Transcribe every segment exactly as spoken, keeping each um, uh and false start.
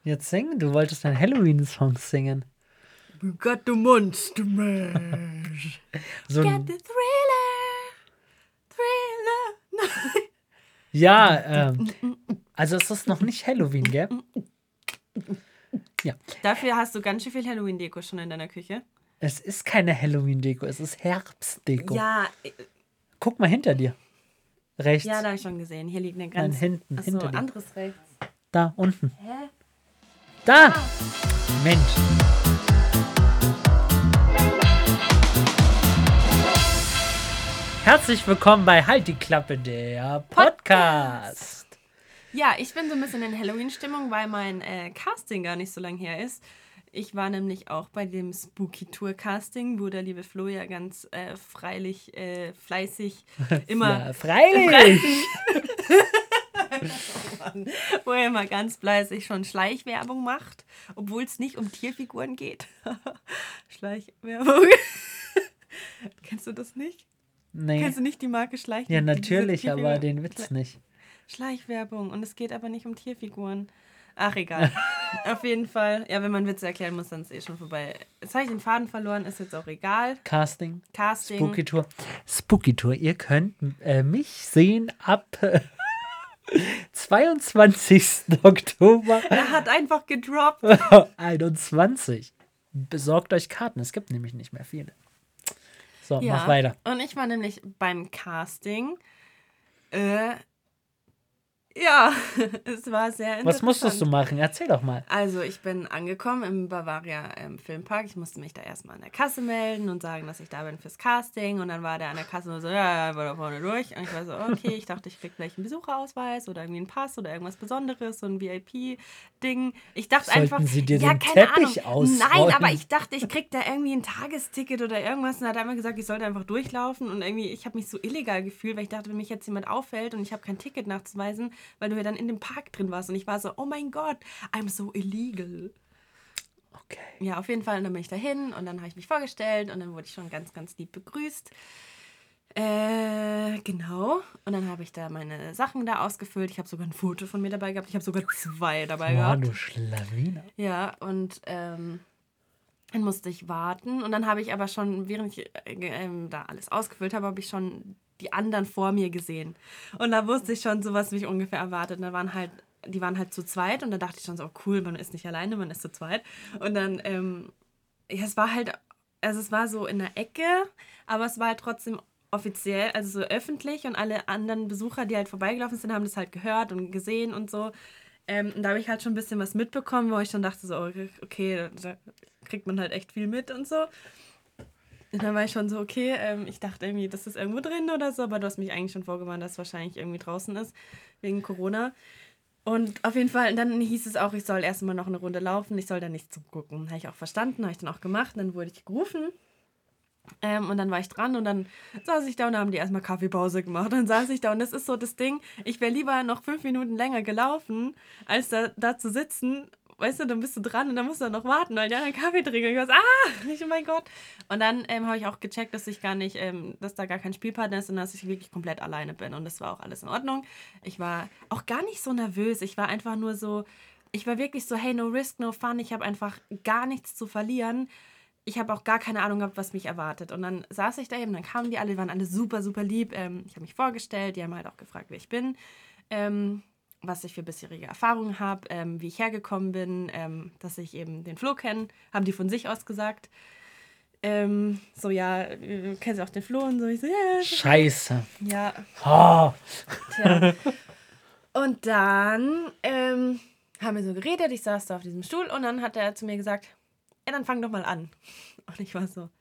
Jetzt singen? Du wolltest einen Halloween-Song singen. We got the monster mash. So Get ein, the thriller. Thriller. ja, ähm, also es ist noch nicht Halloween, gell? Ja. Dafür hast du ganz schön viel Halloween-Deko schon in deiner Küche. Es ist keine Halloween-Deko, es ist Herbstdeko. Ja, äh, Guck mal hinter dir. Rechts. ja, da habe ich schon gesehen. Hier liegt eine Nein, ganz... hinten, Achso, hinter dir. anderes rechts. Da, unten. Hä? Da! Mensch. Herzlich willkommen bei Halt die Klappe, der Podcast. Ja, ich bin so ein bisschen in Halloween-Stimmung, weil mein äh, Casting gar nicht so lang her ist. Ich war nämlich auch bei dem Spooky-Tour-Casting, wo der liebe Flo ja ganz äh, freilich, äh, fleißig immer... Ja, freilich! wo er immer ganz fleißig schon Schleichwerbung macht, obwohl es nicht um Tierfiguren geht. Schleichwerbung. Kennst du das nicht? Nee. Kennst du nicht die Marke Schleichwerbung? Ja, natürlich, aber den Witz nicht. Schleichwerbung. Und es geht aber nicht um Tierfiguren. Ach, egal. Auf jeden Fall. Ja, wenn man Witze erklären muss, dann ist eh schon vorbei. Jetzt habe ich den Faden verloren, ist jetzt auch egal. Casting. Casting. Spooky Tour. Spooky Tour. Ihr könnt äh, mich sehen ab äh, zweiundzwanzigsten Oktober Er hat einfach gedroppt. einundzwanzig. Besorgt euch Karten. Es gibt nämlich nicht mehr viele. So, Ja. mach weiter. Und ich war nämlich beim Casting. Äh, ja, es war sehr interessant. Was musstest du machen? Erzähl doch mal. Also ich bin angekommen im Bavaria ähm, Filmpark. Ich musste mich da erstmal an der Kasse melden und sagen, dass ich da bin fürs Casting. Und dann war der an der Kasse nur so, ja, ja, war da vorne durch. Und ich war so, okay, ich dachte, ich krieg vielleicht einen Besucherausweis oder irgendwie einen Pass oder irgendwas Besonderes, so ein V I P-Ding. Ich dachte Sollten einfach, Sie dir ja, den keine Teppich Ahnung. ausrollen? Nein, aber ich dachte, ich krieg da irgendwie ein Tagesticket oder irgendwas. Und er hat einmal gesagt, ich sollte einfach durchlaufen. Und irgendwie, ich habe mich so illegal gefühlt, weil ich dachte, wenn mich jetzt jemand auffällt und ich habe kein Ticket nachzuweisen, weil du ja dann in dem Park drin warst. Und ich war so, oh mein Gott, I'm so illegal. Okay. Ja, auf jeden Fall. Und dann bin ich dahin und dann habe ich mich vorgestellt und dann wurde ich schon ganz, ganz lieb begrüßt. Äh, genau. Und dann habe ich da meine Sachen da ausgefüllt. Ich habe sogar ein Foto von mir dabei gehabt. Ich habe sogar zwei dabei Oh, gehabt. du Schlawiner. Ja, und ähm, dann musste ich warten. Und dann habe ich aber schon, während ich äh, ähm, da alles ausgefüllt habe, habe ich schon die anderen vor mir gesehen. Und da wusste ich schon so, was mich ungefähr erwartet. Und da waren halt, die waren halt zu zweit. Und da dachte ich schon so, oh cool, man ist nicht alleine, man ist zu zweit. Und dann, ähm, ja, es war halt, also es war so in der Ecke, aber es war halt trotzdem offiziell, also so öffentlich. Und alle anderen Besucher, die halt vorbeigelaufen sind, haben das halt gehört und gesehen und so. Ähm, und da habe ich halt schon ein bisschen was mitbekommen, wo ich schon dachte so, okay, da kriegt man halt echt viel mit und so. Und dann war ich schon so, okay, ähm, ich dachte irgendwie, das ist irgendwo drin oder so, aber du hast mich eigentlich schon vorgewarnt, dass es wahrscheinlich irgendwie draußen ist, wegen Corona. Und auf jeden Fall, dann hieß es auch, ich soll erstmal noch eine Runde laufen, ich soll da nicht zugucken. Habe ich auch verstanden, habe ich dann auch gemacht, dann wurde ich gerufen. Ähm, und dann war ich dran und dann saß ich da und dann haben die erstmal Kaffeepause gemacht. Dann saß ich da und das ist so das Ding, ich wäre lieber noch fünf Minuten länger gelaufen, als da, da zu sitzen. Weißt du, dann bist du dran und dann musst du noch warten, weil die anderen Kaffee trinken. Und ich war so, ah, ich, oh mein Gott. Und dann ähm, habe ich auch gecheckt, dass ich gar nicht, ähm, dass da gar kein Spielpartner ist, sondern dass ich wirklich komplett alleine bin. Und das war auch alles in Ordnung. Ich war auch gar nicht so nervös. Ich war einfach nur so, ich war wirklich so, hey, no risk, no fun. Ich habe einfach gar nichts zu verlieren. Ich habe auch gar keine Ahnung gehabt, was mich erwartet. Und dann saß ich da eben, dann kamen die alle, die waren alle super, super lieb. Ähm, ich habe mich vorgestellt, die haben halt auch gefragt, wer ich bin. Ähm, was ich für bisherige Erfahrungen habe, ähm, wie ich hergekommen bin, ähm, dass ich eben den Flo kenne, haben die von sich aus gesagt. Ähm, so, ja, äh, kennen Sie auch den Flo? Und so, ich so, ja. Scheiße. Ja, Oh. tja. Und dann ähm, haben wir so geredet, ich saß da auf diesem Stuhl und dann hat er zu mir gesagt, ja, dann fang doch mal an. Und ich war so,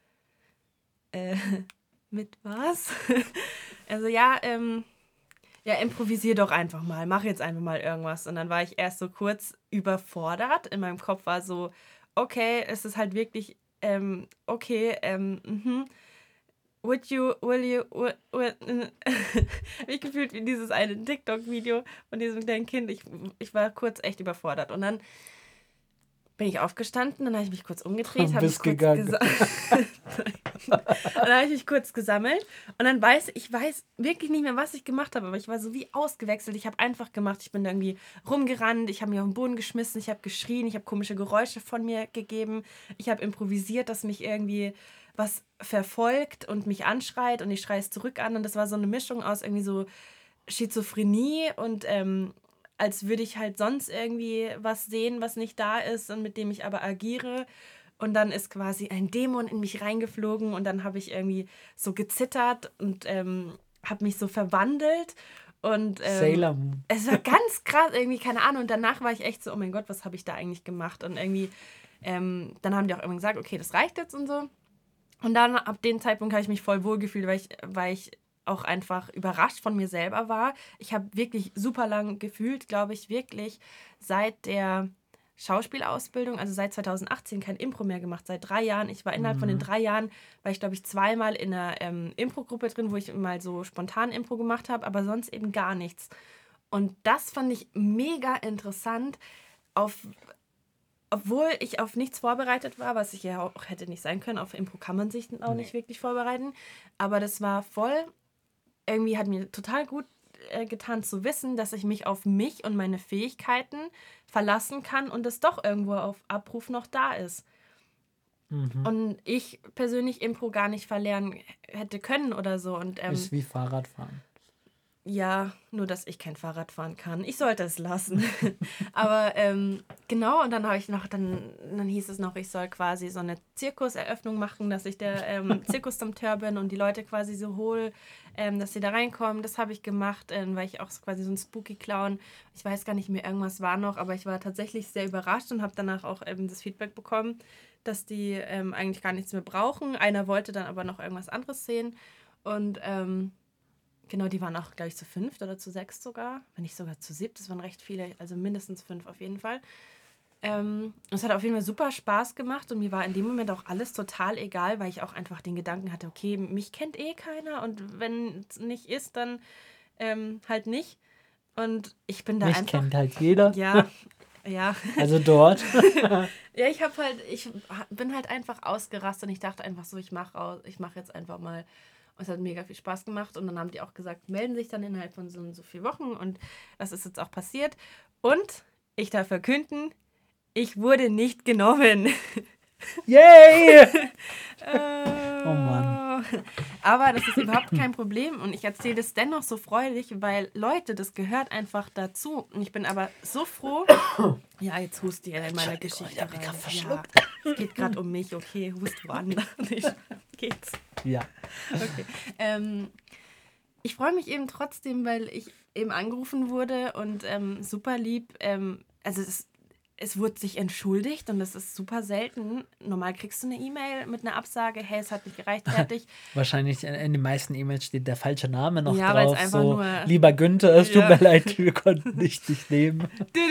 äh, mit was? Also, ja, ähm, ja, improvisier doch einfach mal, mach jetzt einfach mal irgendwas. Und dann war ich erst so kurz überfordert. In meinem Kopf war so, okay, es ist halt wirklich, ähm, okay, ähm, mhm. Would you, will you, will, will, ich gefühlt wie dieses eine TikTok-Video von diesem kleinen Kind. Ich, ich war kurz echt überfordert. Und dann bin ich aufgestanden, dann habe ich mich kurz umgedreht, Und habe ich bist kurz gegangen. gesagt, Und dann habe ich mich kurz gesammelt und dann weiß ich weiß wirklich nicht mehr, was ich gemacht habe, aber ich war so wie ausgewechselt. Ich habe einfach gemacht, ich bin da irgendwie rumgerannt, ich habe mich auf den Boden geschmissen, ich habe geschrien, ich habe komische Geräusche von mir gegeben, ich habe improvisiert, dass mich irgendwie was verfolgt und mich anschreit und ich schreie es zurück an und das war so eine Mischung aus irgendwie so Schizophrenie und ähm, als würde ich halt sonst irgendwie was sehen, was nicht da ist und mit dem ich aber agiere. Und dann ist quasi ein Dämon in mich reingeflogen und dann habe ich irgendwie so gezittert und ähm, habe mich so verwandelt. Und ähm, Sailor Moon. es war ganz krass, irgendwie, keine Ahnung. Und danach war ich echt so, oh mein Gott, was habe ich da eigentlich gemacht? Und irgendwie, ähm, dann haben die auch irgendwann gesagt, okay, das reicht jetzt und so. Und dann ab dem Zeitpunkt habe ich mich voll wohl gefühlt, weil ich, weil ich auch einfach überrascht von mir selber war. Ich habe wirklich super lang gefühlt, glaube ich, wirklich seit der Schauspielausbildung, also seit zwanzig achtzehn kein Impro mehr gemacht, seit drei Jahren. Ich war innerhalb mhm. von den drei Jahren, war ich glaube ich zweimal in einer ähm, Impro-Gruppe drin, wo ich mal so spontan Impro gemacht habe, aber sonst eben gar nichts. Und das fand ich mega interessant, auf, obwohl ich auf nichts vorbereitet war, was ich ja auch hätte nicht sein können. Auf Impro kann man sich auch nee. nicht wirklich vorbereiten, aber das war voll, irgendwie hat mir total gut getan zu wissen, dass ich mich auf mich und meine Fähigkeiten verlassen kann und es doch irgendwo auf Abruf noch da ist. Mhm. Und ich persönlich Impro gar nicht verlernen hätte können oder so. Und, ähm, ist wie Fahrradfahren. Ja, nur dass ich kein Fahrrad fahren kann. Ich sollte es lassen. Aber ähm, genau, und dann habe ich noch, dann, dann hieß es noch, ich soll quasi so eine Zirkuseröffnung machen, dass ich der ähm, Zirkusdompteur bin und die Leute quasi so hole, ähm, dass sie da reinkommen. Das habe ich gemacht, ähm, weil ich auch quasi so ein Spooky-Clown, ich weiß gar nicht mehr, irgendwas war noch, aber ich war tatsächlich sehr überrascht und habe danach auch eben das Feedback bekommen, dass die ähm, eigentlich gar nichts mehr brauchen. Einer wollte dann aber noch irgendwas anderes sehen und ähm, genau, die waren auch, glaube ich, zu fünft oder zu sechst sogar. Wenn nicht sogar zu siebt. Das waren recht viele, also mindestens fünf auf jeden Fall. Ähm, es hat auf jeden Fall super Spaß gemacht und mir war in dem Moment auch alles total egal, weil ich auch einfach den Gedanken hatte, okay, mich kennt eh keiner und wenn es nicht ist, dann ähm, halt nicht. Und ich bin da mich einfach... Mich kennt halt jeder. Ja, ja. Also dort. Ja, ich habe halt, ich bin halt einfach ausgerastet und ich dachte einfach so, ich mache ich mach jetzt einfach mal... Es hat mega viel Spaß gemacht und dann haben die auch gesagt, melden sich dann innerhalb von so, so vier Wochen und das ist jetzt auch passiert. Und ich darf verkünden, ich wurde nicht genommen. Yay! äh, oh Mann. Aber das ist überhaupt kein Problem und ich erzähle das dennoch so freudig, weil Leute, das gehört einfach dazu. Und ich bin aber so froh. Ja, jetzt hust ihr in meiner Geschichte. Ich habe mich gerade verschluckt. Ja, es geht gerade um mich, okay, hust woanders. Geht's. Ja. Okay. Ähm, ich freue mich eben trotzdem, weil ich eben angerufen wurde und ähm, super lieb. Ähm, also es, es wurde sich entschuldigt und das ist super selten. Normal kriegst du eine E-Mail mit einer Absage, hey, es hat nicht gereicht, fertig. Wahrscheinlich in, in den meisten E-Mails steht der falsche Name noch ja, drauf. Einfach so, nur, lieber Günther, es ja. tut mir leid, wir konnten dich nicht nehmen.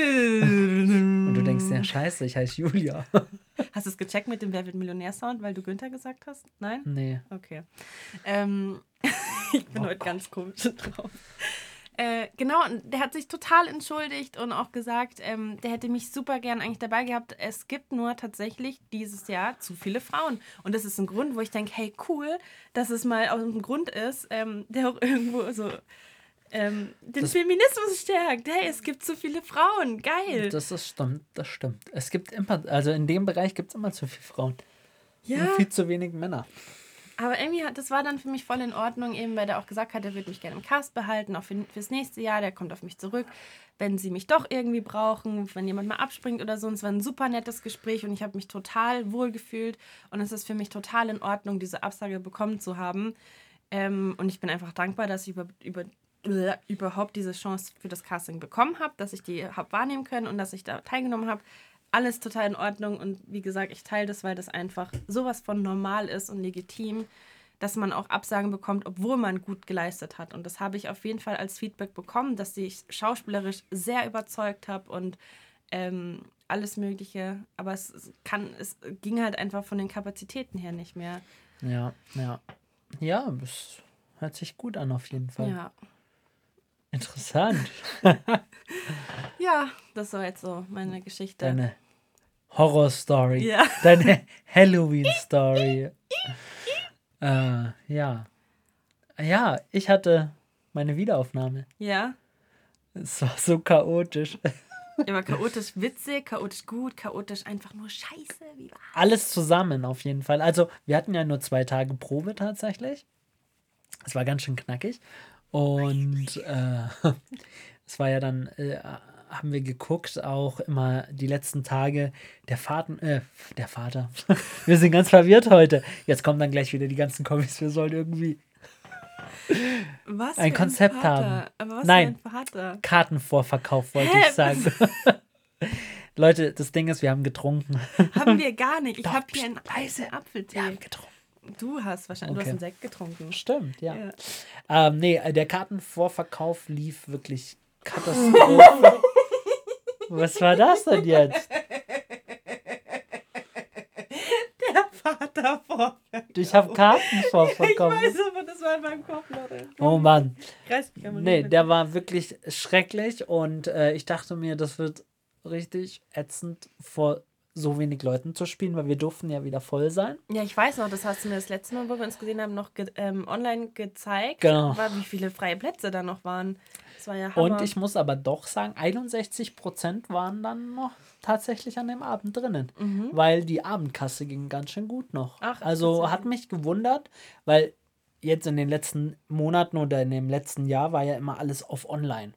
Und du denkst, ja scheiße, ich heiße Julia. Hast du es gecheckt mit dem Wer wird Millionär-Sound, weil du Günther gesagt hast? Nein? Nee. Okay. Ähm, ich bin oh, heute ganz komisch drauf. Äh, genau, und der hat sich total entschuldigt und auch gesagt, ähm, der hätte mich super gern eigentlich dabei gehabt. Es gibt nur tatsächlich dieses Jahr zu viele Frauen. Und das ist ein Grund, wo ich denke, hey, cool, dass es mal aus einem Grund ist, ähm, der auch irgendwo so ähm, den das, Feminismus stärkt. Hey, es gibt zu viele Frauen. Geil. Das ist stimmt, das stimmt. Es gibt immer, also in dem Bereich gibt es immer zu viele Frauen. Ja. Und viel zu wenig Männer. Aber irgendwie, das war dann für mich voll in Ordnung, eben weil der auch gesagt hat, er würde mich gerne im Cast behalten, auch für, fürs nächste Jahr, der kommt auf mich zurück, wenn sie mich doch irgendwie brauchen, wenn jemand mal abspringt oder so. Und es war ein super nettes Gespräch und ich habe mich total wohl gefühlt und es ist für mich total in Ordnung, diese Absage bekommen zu haben. Ähm, und ich bin einfach dankbar, dass ich über, über, überhaupt diese Chance für das Casting bekommen habe, dass ich die habe wahrnehmen können und dass ich da teilgenommen habe. Alles total in Ordnung und wie gesagt, ich teile das, weil das einfach sowas von normal ist und legitim, dass man auch Absagen bekommt, obwohl man gut geleistet hat. Und das habe ich auf jeden Fall als Feedback bekommen, dass ich schauspielerisch sehr überzeugt habe und ähm, alles Mögliche. Aber es, kann, es ging halt einfach von den Kapazitäten her nicht mehr. Ja, ja. Ja, das hört sich gut an auf jeden Fall. Ja. Interessant. Ja, das war jetzt so meine Geschichte. Deine Horror-Story. Ja. Deine Halloween-Story. Äh, ja. Ja, ich hatte meine Wiederaufnahme. Ja. Es war so chaotisch. Ja, aber chaotisch witzig, chaotisch gut, chaotisch einfach nur scheiße. Wie war Alles zusammen auf jeden Fall. Also, wir hatten ja nur zwei Tage Probe tatsächlich. Es war ganz schön knackig. Und äh, es war ja dann, äh, haben wir geguckt, auch immer die letzten Tage der Vater, äh, der Vater. Wir sind ganz verwirrt heute. Jetzt kommen dann gleich wieder die ganzen Comics. Wir sollen irgendwie Was ein für Konzept ein Vater? haben. Aber was Nein. für ein Vater? Kartenvorverkauf, wollte Hä? ich sagen. Leute, das Ding ist, wir haben getrunken. Haben wir gar nicht. Ich Doch, habe hier einen pst, leise. weißen Apfeltee. Wir haben getrunken. Du hast wahrscheinlich, du Okay. hast einen Sekt getrunken. Stimmt, ja. Ja. Ähm, nee, der Kartenvorverkauf lief wirklich Katastrophe. Was war das denn jetzt? Der Vater vor. Ich habe Ich Kartenvorverkauf. weiß aber, das war in meinem Kopf noch. Oh Mann. Kreis, kann man Nee, nicht der war wirklich schrecklich und äh, ich dachte mir, das wird richtig ätzend, vor so wenig Leuten zu spielen, weil wir durften ja wieder voll sein. Ja, ich weiß noch, das hast du mir das letzte Mal, wo wir uns gesehen haben, noch ge ähm, online gezeigt, Genau. war, wie viele freie Plätze da noch waren. Das war ja Hammer. Und ich muss aber doch sagen, einundsechzig Prozent waren dann noch tatsächlich an dem Abend drinnen, weil die Abendkasse ging ganz schön gut noch. Ach, also tatsächlich. hat mich gewundert, weil jetzt in den letzten Monaten oder in dem letzten Jahr war ja immer alles auf online.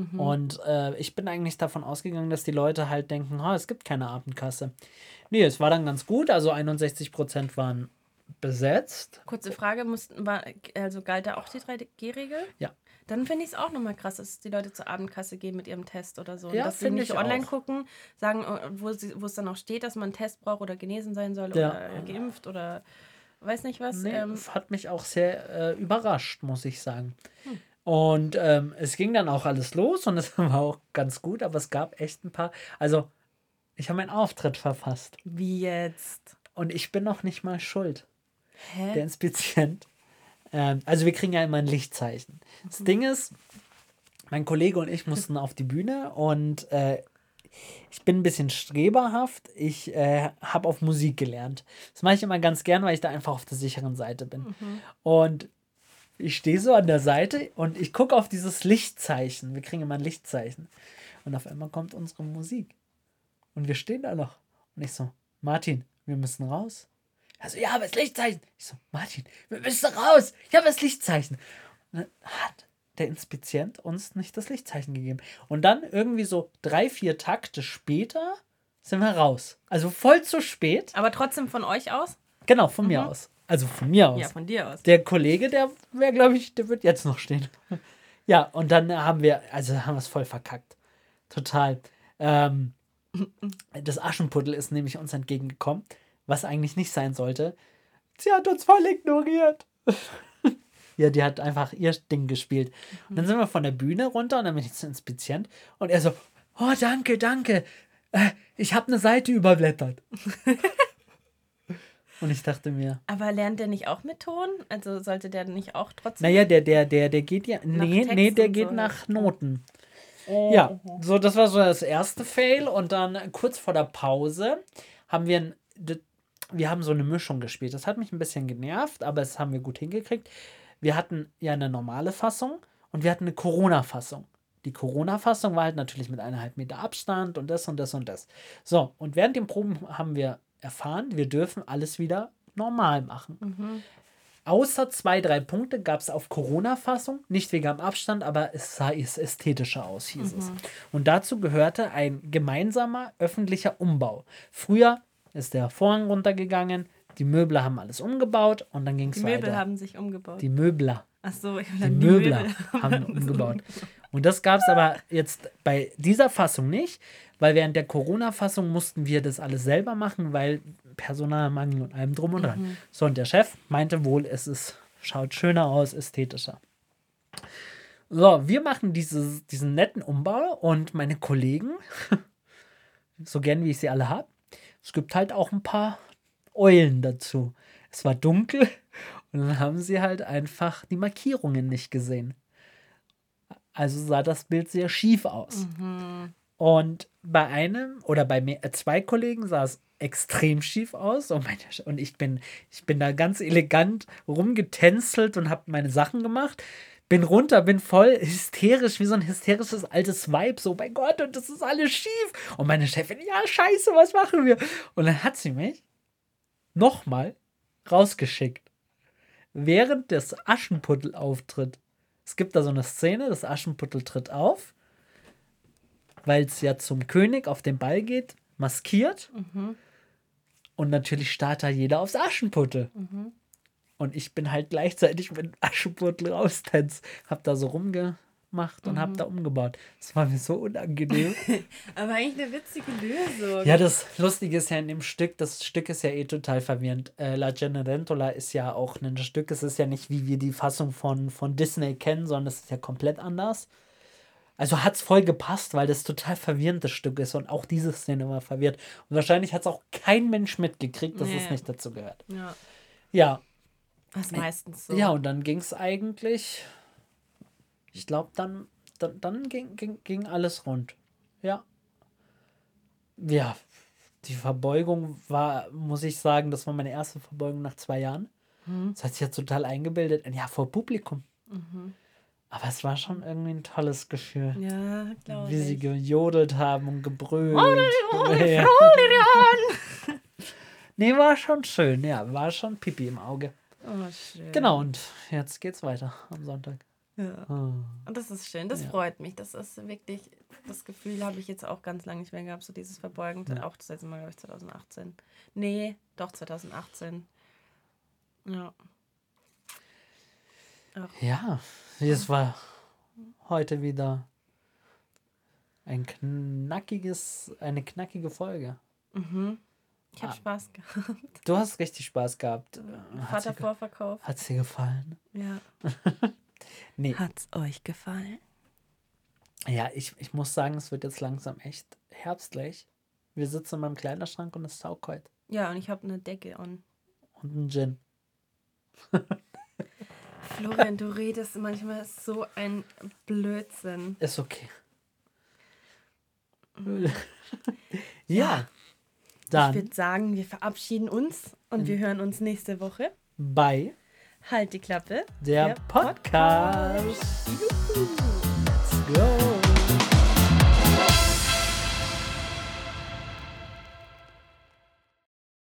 Und äh, ich bin eigentlich davon ausgegangen, dass die Leute halt denken, ha, es gibt keine Abendkasse. Nee, es war dann ganz gut, also einundsechzig Prozent waren besetzt. Kurze Frage, mussten, war, also galt da auch die drei G-Regel? Ja. Dann finde ich es auch nochmal krass, dass die Leute zur Abendkasse gehen mit ihrem Test oder so. Und Ja, dass sie finde nicht ich online auch. gucken, sagen, wo, sie, wo es dann auch steht, dass man einen Test braucht oder genesen sein soll Ja. oder geimpft oder weiß nicht was. Nee, Ähm, es hat mich auch sehr äh, überrascht, muss ich sagen. Und ähm, es ging dann auch alles los und es war auch ganz gut, aber es gab echt ein paar. Also, ich habe meinen Auftritt verfasst wie jetzt? und ich bin noch nicht mal schuld. Der Hä? Inspizient. Ähm, also, wir kriegen ja immer ein Lichtzeichen. Das Ding ist, mein Kollege und ich mussten auf die Bühne und äh, ich bin ein bisschen streberhaft. Ich äh, habe auf Musik gelernt. Das mache ich immer ganz gern, weil ich da einfach auf der sicheren Seite bin. Und ich stehe so an der Seite und ich gucke auf dieses Lichtzeichen. Wir kriegen immer ein Lichtzeichen. Und auf einmal kommt unsere Musik. Und wir stehen da noch. Und ich so, Martin, wir müssen raus. Er so, ja, aber das Lichtzeichen. Ich so, Martin, wir müssen raus. Ich habe das Lichtzeichen. Und dann hat der Inspizient uns nicht das Lichtzeichen gegeben. Und dann irgendwie so drei, vier Takte später sind wir raus. Also voll zu spät. Aber trotzdem von euch aus? Genau, von mir aus. Also von mir aus. Ja, von dir aus. Der Kollege, der wäre, glaube ich, der wird jetzt noch stehen. Ja, und dann haben wir, also haben wir es voll verkackt. Total. Ähm, das Aschenputtel ist nämlich uns entgegengekommen, was eigentlich nicht sein sollte. Sie hat uns voll ignoriert. Ja, die hat einfach ihr Ding gespielt. Und dann sind wir von der Bühne runter und dann bin ich zum Inspizient und er so, oh, danke, danke. Äh, ich habe eine Seite überblättert. Und ich dachte mir, Aber lernt der nicht auch mit Ton? Also sollte der nicht auch trotzdem... naja, der, der, der, der geht ja. Nee, Text nee, der und geht so. nach Noten. Ja, so, das war so das erste Fail. Und dann kurz vor der Pause haben wir ein, d- wir haben so eine Mischung gespielt. Das hat mich ein bisschen genervt, aber das haben wir gut hingekriegt. Wir hatten ja eine normale Fassung und wir hatten eine Corona-Fassung. Die Corona-Fassung war halt natürlich mit eineinhalb Meter Abstand und das und das und das. So, und während den Proben haben wir erfahren, wir dürfen alles wieder normal machen. Außer zwei, drei Punkte gab es auf Corona-Fassung, nicht wegen am Abstand, aber es sah es ästhetischer aus, hieß es. Und dazu gehörte ein gemeinsamer öffentlicher Umbau. Früher ist der Vorhang runtergegangen, die Möbler haben alles umgebaut und dann ging es Die weiter. Möbel haben sich umgebaut. die Möbler, Ach so, ich die die Möbler Möbel haben umgebaut. Und das gab es aber jetzt bei dieser Fassung nicht, weil während der Corona-Fassung mussten wir das alles selber machen, weil Personalmangel und allem drum und dran. So, und der Chef meinte wohl, es ist, schaut schöner aus, ästhetischer. So, wir machen dieses, diesen netten Umbau und meine Kollegen, so gern wie ich sie alle habe, es gibt halt auch ein paar Eulen dazu. Es war dunkel und dann haben sie halt einfach die Markierungen nicht gesehen. Also sah das Bild sehr schief aus. Und bei einem oder bei mehr, äh, zwei Kollegen sah es extrem schief aus. Und, meine, und ich, bin, ich bin da ganz elegant rumgetänzelt und habe meine Sachen gemacht. Bin runter, bin voll hysterisch, wie so ein hysterisches altes Weib. So, mein Gott, und das ist alles schief. Und meine Chefin, ja, scheiße, was machen wir? Und dann hat sie mich nochmal rausgeschickt. Während das Aschenputtel auftritt. Es gibt da so eine Szene, das Aschenputtel tritt auf, weil es ja zum König auf den Ball geht, maskiert. Mhm. Und natürlich starrt da jeder aufs Aschenputtel. Mhm. Und ich bin halt gleichzeitig mit dem Aschenputtel raustänzt. Hab da so rumgemacht und Mhm. hab da umgebaut. Das war mir so unangenehm. Aber eigentlich eine witzige Lösung. Ja, das Lustige ist ja in dem Stück, das Stück ist ja eh total verwirrend. Äh, La Cenerentola ist ja auch ein Stück, es ist ja nicht, wie wir die Fassung von, von Disney kennen, sondern es ist ja komplett anders. Also hat es voll gepasst, weil das total verwirrendes Stück ist und auch diese Szene war verwirrt. Und wahrscheinlich hat es auch kein Mensch mitgekriegt, dass Nee. es nicht dazu gehört. Ja, Ja, das ist meistens so. ja, und dann ging es eigentlich, ich glaube, dann, dann, dann ging, ging, ging alles rund. Ja. Ja, die Verbeugung war, muss ich sagen, das war meine erste Verbeugung nach zwei Jahren. Mhm. Das hat sich jetzt total eingebildet. Ja, vor Publikum. Mhm. Aber es war schon irgendwie ein tolles Gefühl. Ja, glaube Wie sie ich. gejodelt haben und gebrüllt. Hollywood, Ja. Hollywood. Nee, war schon schön. Ja, war schon Pipi im Auge. Oh, schön. Genau, und jetzt geht's weiter am Sonntag. Ja. Oh. Und das ist schön, das Ja. freut mich. Das ist wirklich, das Gefühl habe ich jetzt auch ganz lange nicht mehr gehabt, so dieses Verbeugen. Ja. Auch das letzte Mal, glaube ich, zwanzig achtzehn. Nee, doch zwanzig achtzehn. Ja. Ja, es war heute wieder ein knackiges, eine knackige Folge. Mhm. Ich habe Ah. Spaß gehabt. Du hast richtig Spaß gehabt. Hat's dir, ge- Vatervorverkauf. hat's dir gefallen? Ja. Nee. Hat's euch gefallen? Ja, ich, ich muss sagen, es wird jetzt langsam echt herbstlich. Wir sitzen in meinem Kleiderschrank und es taugt heute. Ja, und ich habe eine Decke an. Und ein Gin. Florian, du redest manchmal so ein Blödsinn. Ist okay. Ja. Ich Dann würde sagen, wir verabschieden uns und wir hören uns nächste Woche. bei Halt die Klappe. der Der Podcast.